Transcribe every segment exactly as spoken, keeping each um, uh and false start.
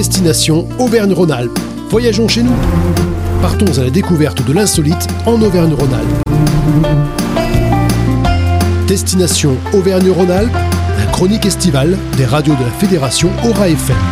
Destination Auvergne-Rhône-Alpes. Voyageons chez nous. Partons à la découverte de l'insolite en Auvergne-Rhône-Alpes. Destination Auvergne-Rhône-Alpes, la chronique estivale des radios de la Fédération Aura F M.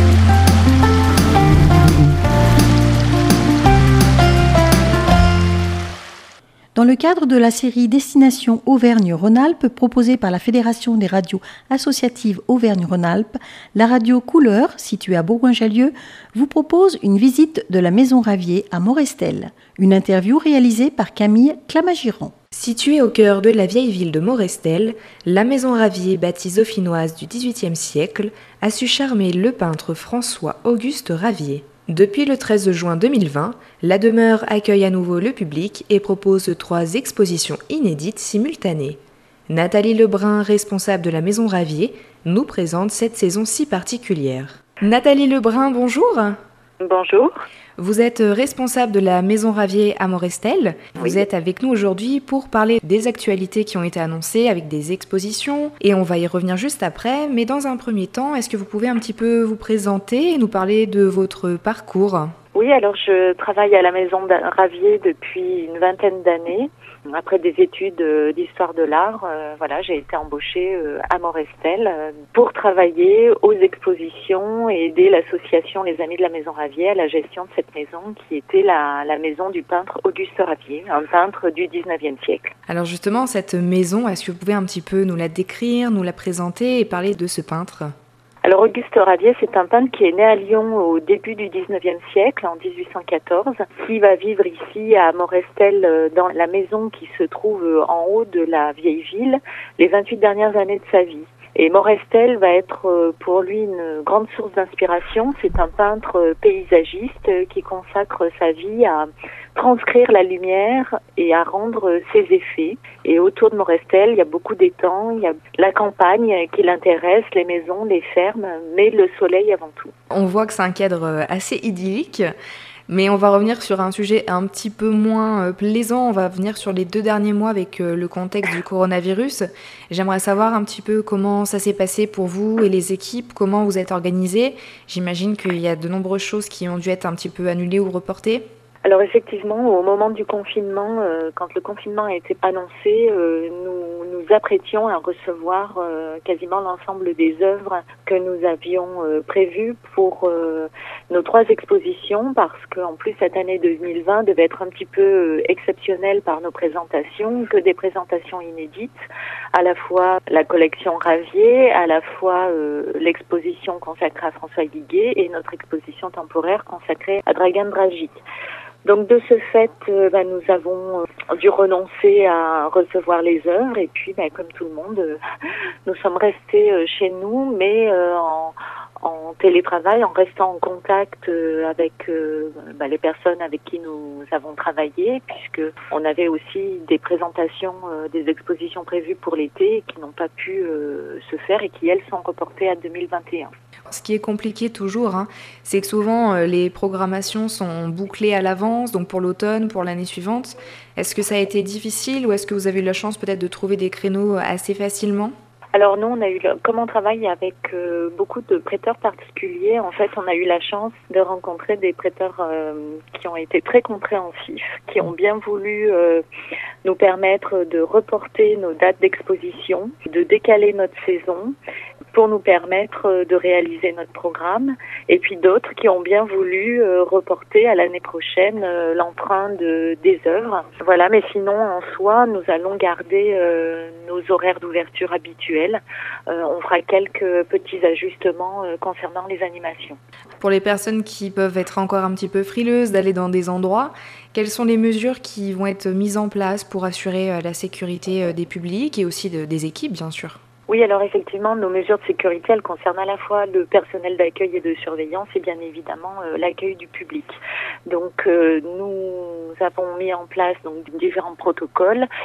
Dans le cadre de la série Destination Auvergne-Rhône-Alpes proposée par la Fédération des radios associatives Auvergne-Rhône-Alpes, la radio Couleur, située à Bourgoin-Jallieu, vous propose une visite de la Maison Ravier à Morestel. Une interview réalisée par Camille Clamagiran. Située au cœur de la vieille ville de Morestel, la Maison Ravier, bâtie dauphinoise du dix-huitième siècle, a su charmer le peintre François-Auguste Ravier. Depuis le treize juin deux mille vingt, la demeure accueille à nouveau le public et propose trois expositions inédites simultanées. Nathalie Lebrun, responsable de la Maison Ravier, nous présente cette saison si particulière. Nathalie Lebrun, bonjour. Bonjour. Vous êtes responsable de la Maison Ravier à Morestel. Vous Oui. êtes avec nous aujourd'hui pour parler des actualités qui ont été annoncées avec des expositions et on va y revenir juste après. Mais dans un premier temps, est-ce que vous pouvez un petit peu vous présenter et nous parler de votre parcours ? Oui, alors je travaille à la Maison Ravier depuis une vingtaine d'années. Après des études euh, d'histoire de l'art, euh, voilà, j'ai été embauchée euh, à Morestel euh, pour travailler aux expositions et aider l'association Les Amis de la Maison Ravier à la gestion de cette maison qui était la, la maison du peintre Auguste Ravier, un peintre du dix-neuvième siècle. Alors justement, cette maison, est-ce que vous pouvez un petit peu nous la décrire, nous la présenter et parler de ce peintre ? Alors Auguste Ravier, c'est un peintre qui est né à Lyon au début du dix-neuvième siècle, en dix-huit cent quatorze, qui va vivre ici à Morestel dans la maison qui se trouve en haut de la vieille ville les vingt-huit dernières années de sa vie. Et Morestel va être pour lui une grande source d'inspiration. C'est un peintre paysagiste qui consacre sa vie à transcrire la lumière et à rendre ses effets. Et autour de Morestel, il y a beaucoup d'étangs, il y a la campagne qui l'intéresse, les maisons, les fermes, mais le soleil avant tout. On voit que c'est un cadre assez idyllique. Mais on va revenir sur un sujet un petit peu moins plaisant. On va venir sur les deux derniers mois avec le contexte du coronavirus. J'aimerais savoir un petit peu comment ça s'est passé pour vous et les équipes, comment vous êtes organisés. J'imagine qu'il y a de nombreuses choses qui ont dû être un petit peu annulées ou reportées. Alors effectivement, au moment du confinement, euh, quand le confinement a été annoncé, euh, nous nous apprêtions à recevoir euh, quasiment l'ensemble des œuvres que nous avions euh, prévues pour euh, nos trois expositions, parce qu'en plus cette année deux mille vingt devait être un petit peu euh, exceptionnelle par nos présentations, que des présentations inédites, à la fois la collection Ravier, à la fois euh, l'exposition consacrée à François Guiguet et notre exposition temporaire consacrée à Dragan Dragic. Donc de ce fait, euh, bah, nous avons euh, dû renoncer à recevoir les œuvres et puis, bah, comme tout le monde, euh, nous sommes restés euh, chez nous, mais euh, en, en télétravail, en restant en contact euh, avec euh, bah, les personnes avec qui nous avons travaillé, puisque on avait aussi des présentations, euh, des expositions prévues pour l'été qui n'ont pas pu euh, se faire et qui, elles, sont reportées à deux mille vingt et un. Ce qui est compliqué toujours, hein, c'est que souvent euh, les programmations sont bouclées à l'avance, donc pour l'automne, pour l'année suivante. Est-ce que ça a été difficile ou est-ce que vous avez eu la chance peut-être de trouver des créneaux assez facilement ? Alors nous, on a eu, comme on travaille avec euh, beaucoup de prêteurs particuliers, en fait, on a eu la chance de rencontrer des prêteurs euh, qui ont été très compréhensifs, qui ont bien voulu euh, nous permettre de reporter nos dates d'exposition, de décaler notre saison pour nous permettre de réaliser notre programme, et puis d'autres qui ont bien voulu euh, reporter à l'année prochaine euh, l'emprunt de, des œuvres. Voilà, mais sinon, en soi, nous allons garder euh, nos horaires d'ouverture habituels. Euh, on fera quelques petits ajustements euh, concernant les animations. Pour les personnes qui peuvent être encore un petit peu frileuses d'aller dans des endroits, quelles sont les mesures qui vont être mises en place pour assurer la sécurité des publics et aussi de, des équipes, bien sûr ? Oui, alors effectivement, nos mesures de sécurité, elles concernent à la fois le personnel d'accueil et de surveillance et bien évidemment euh, l'accueil du public. Donc euh, nous avons mis en place donc différents protocoles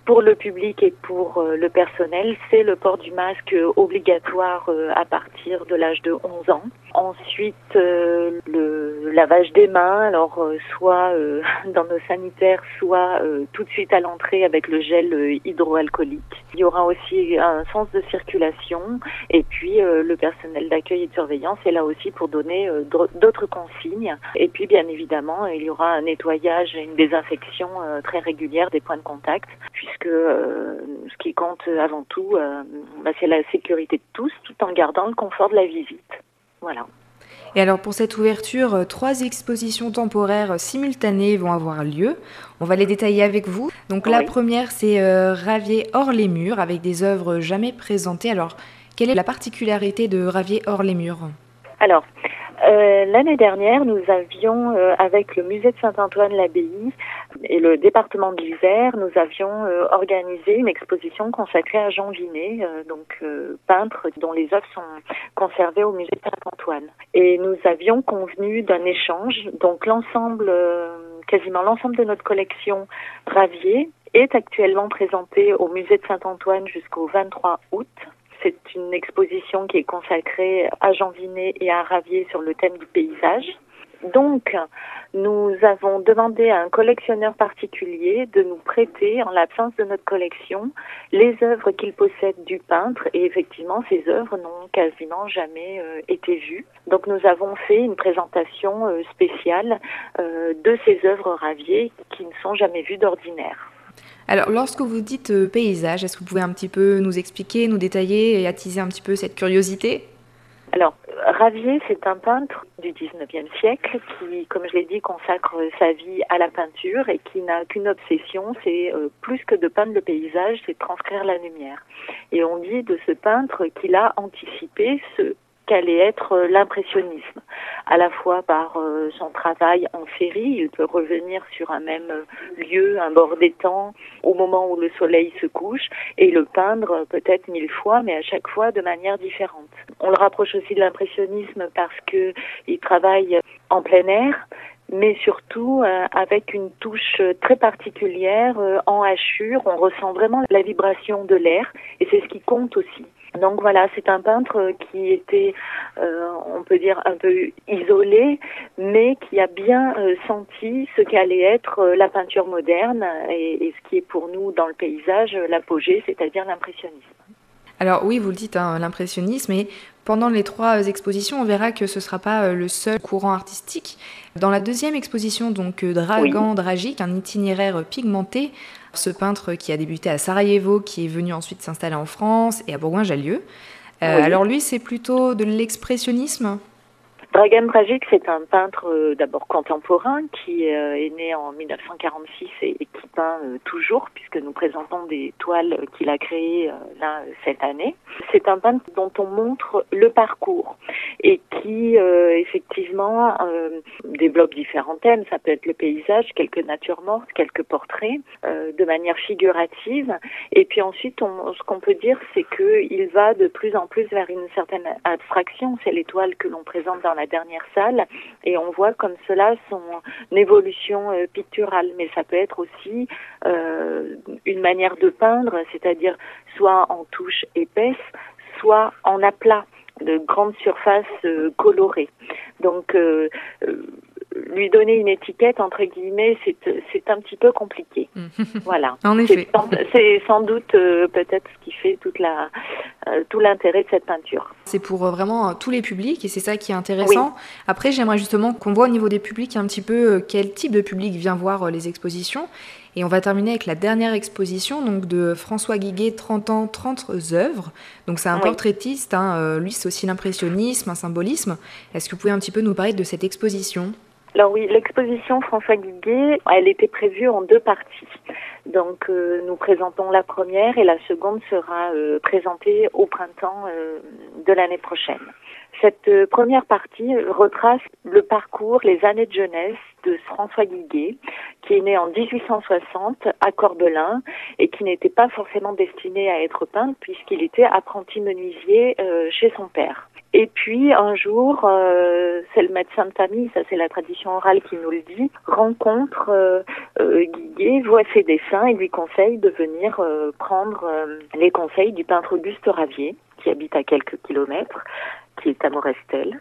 pour le public et pour euh, le personnel, c'est le port du masque obligatoire euh, à partir de l'âge de onze ans. Ensuite, euh, le lavage des mains, alors euh, soit euh, dans nos sanitaires, soit euh, tout de suite à l'entrée avec le gel euh, hydroalcoolique. Il y aura aussi un sens de circulation et puis euh, le personnel d'accueil et de surveillance est là aussi pour donner euh, d'autres consignes. Et puis bien évidemment, il y aura un nettoyage et une désinfection euh, très régulière des points de contact puisque euh, ce qui compte avant tout, euh, bah, c'est la sécurité de tous tout en gardant le confort de la visite. Voilà. Et alors pour cette ouverture, trois expositions temporaires simultanées vont avoir lieu. On va les détailler avec vous. Donc oui. La première, c'est euh, Ravier hors les murs avec des œuvres jamais présentées. Alors, quelle est la particularité de Ravier hors les murs ? Alors, euh, l'année dernière, nous avions, euh, avec le musée de Saint-Antoine-l'Abbaye et le département de l'Isère, nous avions euh, organisé une exposition consacrée à Jean Vinet, euh, donc euh, peintre dont les œuvres sont conservées au musée de Saint-Antoine. Et nous avions convenu d'un échange, donc l'ensemble, euh, quasiment l'ensemble de notre collection Ravier est actuellement présentée au musée de Saint-Antoine jusqu'au vingt-trois août. C'est une exposition qui est consacrée à Jean Vinet et à Ravier sur le thème du paysage. Donc, nous avons demandé à un collectionneur particulier de nous prêter, en l'absence de notre collection, les œuvres qu'il possède du peintre. Et effectivement, ces œuvres n'ont quasiment jamais euh, été vues. Donc, nous avons fait une présentation euh, spéciale euh, de ces œuvres Ravier qui ne sont jamais vues d'ordinaire. Alors, lorsque vous dites euh, paysage, est-ce que vous pouvez un petit peu nous expliquer, nous détailler et attiser un petit peu cette curiosité ? Alors, Ravier, c'est un peintre du dix-neuvième siècle qui, comme je l'ai dit, consacre sa vie à la peinture et qui n'a qu'une obsession, c'est euh, plus que de peindre le paysage, c'est de transcrire la lumière. Et on dit de ce peintre qu'il a anticipé ce qu'allait être l'impressionnisme, à la fois par euh, son travail en série. Il peut revenir sur un même lieu, un bord d'étang, au moment où le soleil se couche, et le peindre peut-être mille fois, mais à chaque fois de manière différente. On le rapproche aussi de l'impressionnisme parce que il travaille en plein air, mais surtout euh, avec une touche très particulière euh, en hachure. On ressent vraiment la vibration de l'air, et c'est ce qui compte aussi. Donc voilà, c'est un peintre qui était, euh, on peut dire, un peu isolé, mais qui a bien euh, senti ce qu'allait être euh, la peinture moderne et, et ce qui est pour nous dans le paysage l'apogée, c'est-à-dire l'impressionnisme. Alors oui, vous le dites, hein, l'impressionnisme, et pendant les trois expositions, on verra que ce ne sera pas le seul courant artistique. Dans la deuxième exposition, donc Dragan oui. Dragic, un itinéraire pigmenté, ce peintre qui a débuté à Sarajevo, qui est venu ensuite s'installer en France et à Bourgoin-Jallieu. Euh, oui. Alors lui, c'est plutôt de l'expressionnisme ? Dragan Dragic, c'est un peintre euh, d'abord contemporain qui euh, est né en dix-neuf cent quarante-six et, et qui peint euh, toujours, puisque nous présentons des toiles qu'il a créées euh, là cette année. C'est un peintre dont on montre le parcours et qui euh, effectivement euh, développe différents thèmes. Ça peut être le paysage, quelques natures mortes, quelques portraits, euh, de manière figurative. Et puis ensuite, on, ce qu'on peut dire, c'est qu'il va de plus en plus vers une certaine abstraction. C'est les toiles que l'on présente dans la dernière salle, et on voit comme cela son évolution euh, picturale, mais ça peut être aussi euh, une manière de peindre, c'est-à-dire soit en touches épaisses, soit en aplat, de grandes surfaces euh, colorées. Donc euh, euh, lui donner une étiquette, entre guillemets, c'est, c'est un petit peu compliqué. Voilà. En effet. C'est sans, c'est sans doute euh, peut-être ce qui fait toute la, euh, tout l'intérêt de cette peinture. C'est pour euh, vraiment euh, tous les publics, et c'est ça qui est intéressant. Oui. Après, j'aimerais justement qu'on voit au niveau des publics un petit peu euh, quel type de public vient voir euh, les expositions. Et on va terminer avec la dernière exposition donc de François Guiguet, trente ans, trente œuvres. Donc c'est un oui. portraitiste, hein, euh, lui c'est aussi l'impressionnisme, un symbolisme. Est-ce que vous pouvez un petit peu nous parler de cette exposition ? Alors oui, l'exposition François Guiguet, elle était prévue en deux parties. Donc euh, nous présentons la première et la seconde sera euh, présentée au printemps euh, de l'année prochaine. Cette euh, première partie retrace le parcours, les années de jeunesse de François Guiguet, qui est né en dix-huit cent soixante à Corbelin et qui n'était pas forcément destiné à être peintre puisqu'il était apprenti menuisier euh, chez son père. Et puis un jour, euh, c'est le médecin de famille, ça c'est la tradition orale qui nous le dit, rencontre euh, euh, Guiguet, voit ses dessins et lui conseille de venir euh, prendre euh, les conseils du peintre Auguste Ravier, qui habite à quelques kilomètres, qui est à Morestel.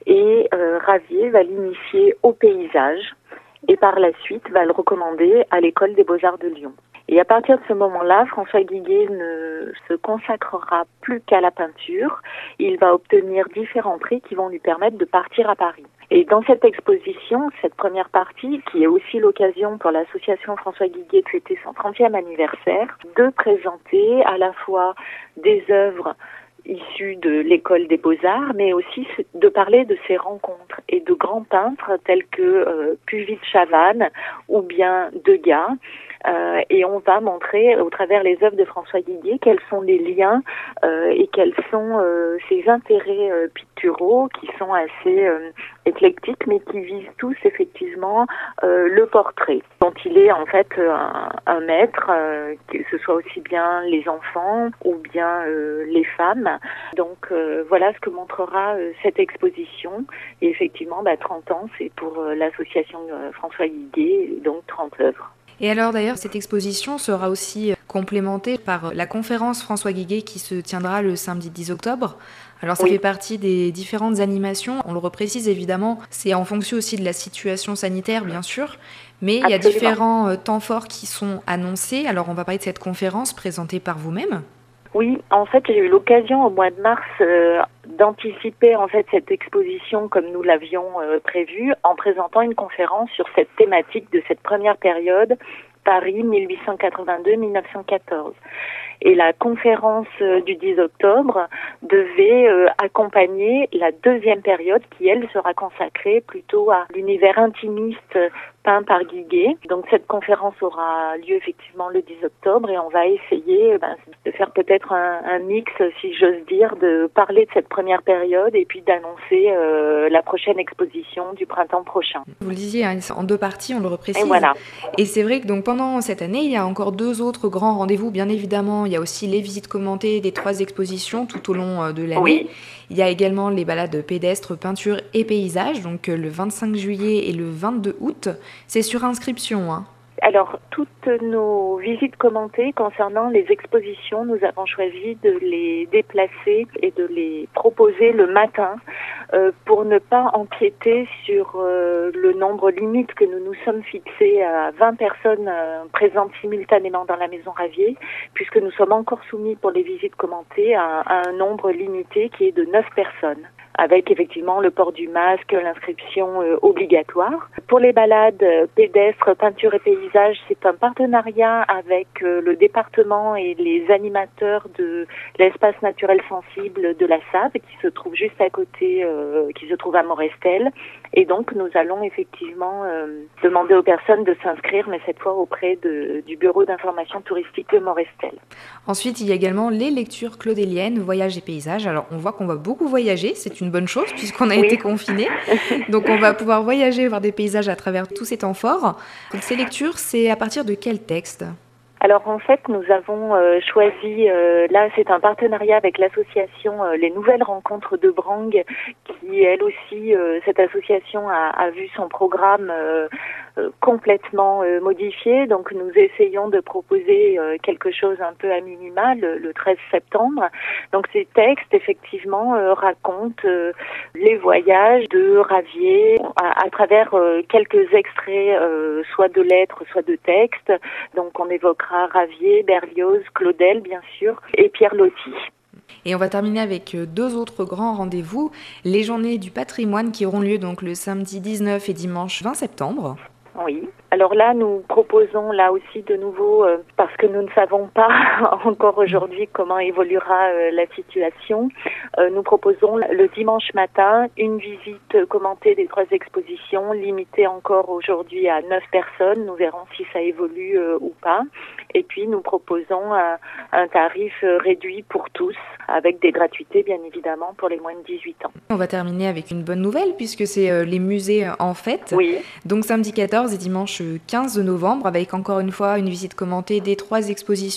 Et euh, Ravier va l'initier au paysage et par la suite va le recommander à l'école des Beaux-Arts de Lyon. Et à partir de ce moment-là, François Guiguet ne se consacrera plus qu'à la peinture. Il va obtenir différents prix qui vont lui permettre de partir à Paris. Et dans cette exposition, cette première partie, qui est aussi l'occasion pour l'association François Guiguet de fêter son trentième anniversaire, de présenter à la fois des œuvres issus de l'école des Beaux-Arts, mais aussi de parler de ses rencontres et de grands peintres tels que euh, Puvis de Chavannes ou bien Degas. Euh, et on va montrer au travers les œuvres de François Guiguet quels sont les liens euh, et quels sont euh, ses intérêts euh, picturaux qui sont assez euh, éclectiques mais qui visent tous effectivement euh, le portrait dont il est en fait un, un maître, euh, que ce soit aussi bien les enfants ou bien euh, les femmes. Donc euh, voilà ce que montrera euh, cette exposition. Et effectivement, bah, trente ans, c'est pour euh, l'association euh, François Guiguet, donc trente œuvres. Et alors d'ailleurs, cette exposition sera aussi complémentée par la conférence François Guiguet qui se tiendra le samedi dix octobre. Alors ça oui. fait partie des différentes animations, on le reprécise évidemment, c'est en fonction aussi de la situation sanitaire bien sûr, mais Absolument. Il y a différents temps forts qui sont annoncés. Alors on va parler de cette conférence présentée par vous-même. Oui, en fait, j'ai eu l'occasion au mois de mars euh, d'anticiper en fait cette exposition comme nous l'avions euh, prévu en présentant une conférence sur cette thématique de cette première période, Paris mille huit cent quatre-vingt-deux à mille neuf cent quatorze. Et la conférence euh, du dix octobre devait euh, accompagner la deuxième période qui, elle, sera consacrée plutôt à l'univers intimiste peint par Guiguet. Donc cette conférence aura lieu effectivement le dix octobre et on va essayer ben, de faire peut-être un, un mix, si j'ose dire, de parler de cette première période et puis d'annoncer euh, la prochaine exposition du printemps prochain. Vous le disiez, hein, en deux parties, on le reprécise. Et voilà. Et c'est vrai que donc pendant cette année, il y a encore deux autres grands rendez-vous, bien évidemment. Il y a aussi les visites commentées des trois expositions tout au long de l'année. Oui. Il y a également les balades pédestres, peinture et paysage, donc le vingt-cinq juillet et le vingt-deux août. C'est sur inscription, hein. Alors, toutes nos visites commentées concernant les expositions, nous avons choisi de les déplacer et de les proposer le matin euh, pour ne pas empiéter sur euh, le nombre limite que nous nous sommes fixés à vingt personnes euh, présentes simultanément dans la Maison Ravier, puisque nous sommes encore soumis pour les visites commentées à, à un nombre limité qui est de neuf personnes, avec effectivement le port du masque, l'inscription euh, obligatoire. Pour les balades euh, pédestres, peinture et paysage, c'est un partenariat avec euh, le département et les animateurs de l'espace naturel sensible de la Save, qui se trouve juste à côté, euh, qui se trouve à Morestel. Et donc, nous allons effectivement euh, demander aux personnes de s'inscrire, mais cette fois auprès de, du Bureau d'information touristique de Morestel. Ensuite, il y a également les lectures claudéliennes, voyages et paysages. Alors, on voit qu'on va beaucoup voyager, c'est une bonne chose puisqu'on a oui. été confinés. Donc, on va pouvoir voyager, voir des paysages à travers tous ces temps forts. Donc, ces lectures, c'est à partir de quel texte ? Alors en fait, nous avons euh, choisi, euh, là c'est un partenariat avec l'association euh, Les Nouvelles Rencontres de Brangue, qui elle aussi, euh, cette association a, a vu son programme euh, euh, complètement euh, modifié. Donc nous essayons de proposer euh, quelque chose un peu à minima le, le treize septembre. Donc ces textes effectivement euh, racontent euh, les voyages de Ravier à, à travers euh, quelques extraits, euh, soit de lettres, soit de textes. Donc on évoquera Ravier, Berlioz, Claudel, bien sûr, et Pierre Loti. Et on va terminer avec deux autres grands rendez-vous, les journées du patrimoine qui auront lieu donc le samedi dix-neuf et dimanche vingt septembre. Oui. Alors là, nous proposons là aussi de nouveau, euh, parce que nous ne savons pas encore aujourd'hui comment évoluera euh, la situation, euh, nous proposons le dimanche matin une visite commentée des trois expositions, limitée encore aujourd'hui à neuf personnes. Nous verrons si ça évolue euh, ou pas. Et puis nous proposons un, un tarif réduit pour tous, avec des gratuités bien évidemment pour les moins de dix-huit ans. On va terminer avec une bonne nouvelle puisque c'est euh, les musées en fête. Oui. Donc samedi quatorze et dimanche quinze novembre avec encore une fois une visite commentée des trois expositions.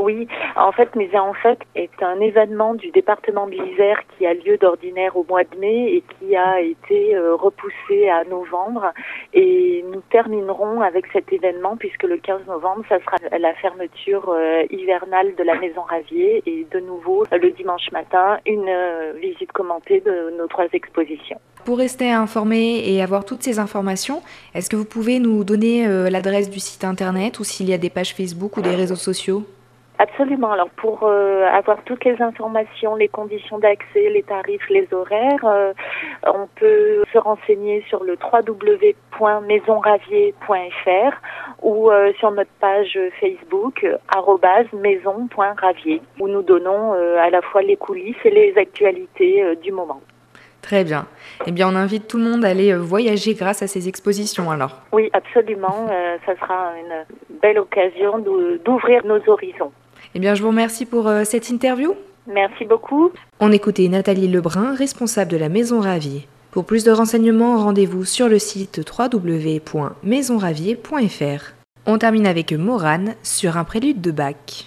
Oui, en fait, Mise en Fête est un événement du département de l'Isère qui a lieu d'ordinaire au mois de mai et qui a été euh, repoussé à novembre. Et nous terminerons avec cet événement puisque le quinze novembre, ça sera la fermeture euh, hivernale de la Maison Ravier et de nouveau, le dimanche matin, une euh, visite commentée de nos trois expositions. Pour rester informé et avoir toutes ces informations, est-ce que vous pouvez nous donner euh, l'adresse du site internet ou s'il y a des pages Facebook ou des réseaux sociaux ? Absolument. Alors pour euh, avoir toutes les informations, les conditions d'accès, les tarifs, les horaires, euh, on peut se renseigner sur le w w w point maison ravier point f r ou euh, sur notre page Facebook euh, arobase maison point ravier où nous donnons euh, à la fois les coulisses et les actualités euh, du moment. Très bien. Eh bien, on invite tout le monde à aller voyager grâce à ces expositions alors. Oui, absolument. Euh, ça sera une belle occasion de, d'ouvrir nos horizons. Eh bien, je vous remercie pour euh, cette interview. Merci beaucoup. On écoutait Nathalie Lebrun, responsable de la Maison Ravier. Pour plus de renseignements, rendez-vous sur le site w w w point maison ravier point f r. On termine avec Morane sur un prélude de Bach.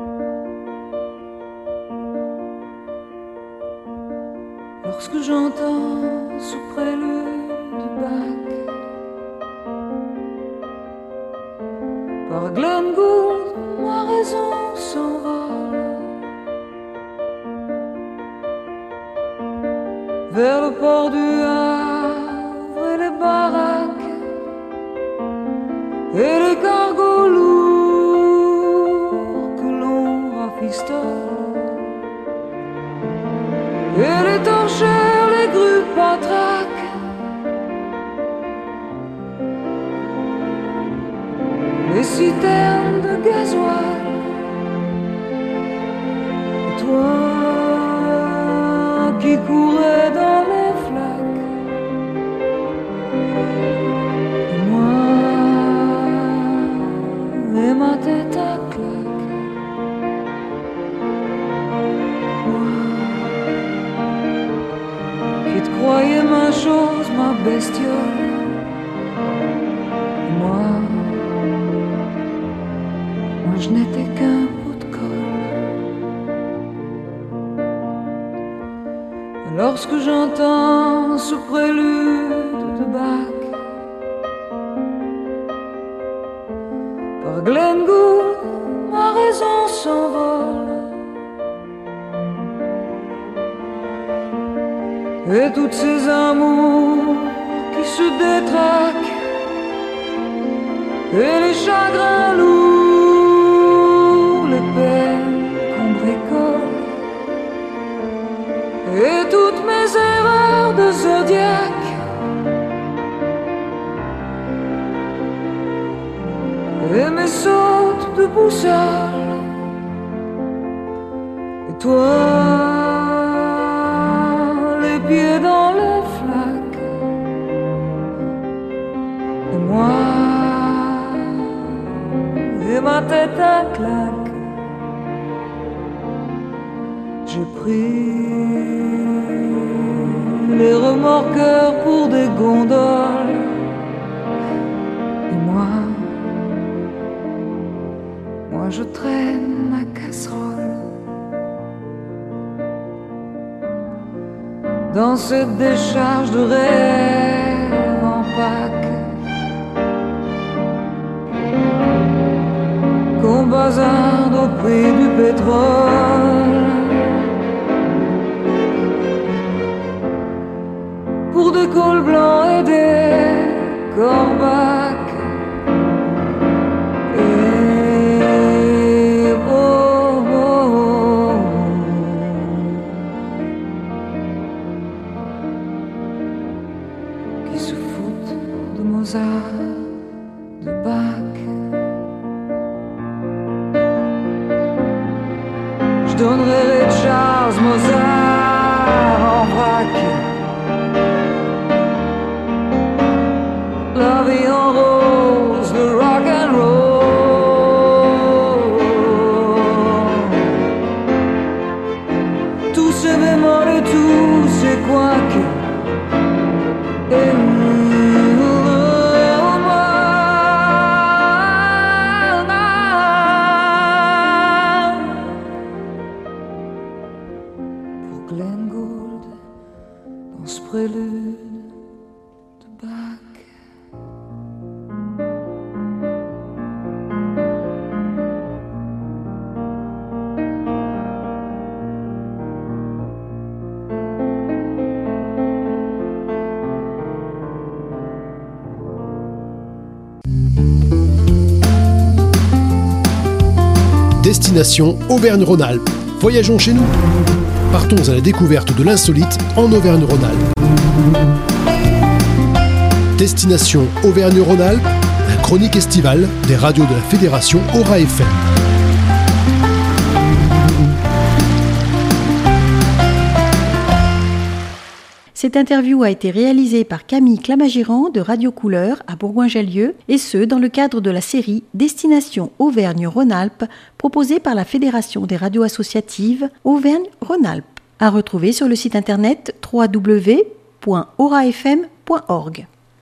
Lorsque j'entends ce prélude de Bach par Glenn Gould, ma raison s'envole vers le port du Havre et les baraques et les cargos lourds que l'on rafistole et les torchères, les grues patraques les citernes de gasoil. Et toi qui courais dans les flaques, et moi et ma tête à claque, moi qui te croyais ma chose, ma bestiole, et moi je n'étais qu'un bout de colle. Lorsque j'entends ce prélude de Bach par Glenn Gould, ma raison s'envole et toutes ces amours qui se détraquent et les chagrins lourds, les peines qu'on bricole et toutes mes erreurs de zodiaque et mes sautes de boussole. Et toi, les pieds dans les flaques, et moi et ma tête à claque. J'ai pris les remorqueurs pour des gondoles, et moi, moi je traîne ma casserole dans cette décharge de rêve en Pâques qu'on bazarde au prix du pétrole pour des cols blancs et des corbacs. Et oh, oh, oh, qui se foutent de Mozart, de Bach. Je donnerai les Charles Mozart en vrac. La vie en rose, le rock and roll, tous ces bémols et tous ces couacs. Et Glenn Gould dans ce prélude de Bach. Destination Auvergne-Rhône-Alpes. Voyageons chez nous. Partons à la découverte de l'insolite en Auvergne-Rhône-Alpes. Destination Auvergne-Rhône-Alpes, la chronique estivale des radios de la Fédération Aura F M. Cette interview a été réalisée par Camille Clamagirand de Radio Couleur à Bourgoin-Jallieu, et ce, dans le cadre de la série Destination Auvergne-Rhône-Alpes, proposée par la Fédération des radios associatives Auvergne-Rhône-Alpes. À retrouver sur le site internet w w w point aura f m point org.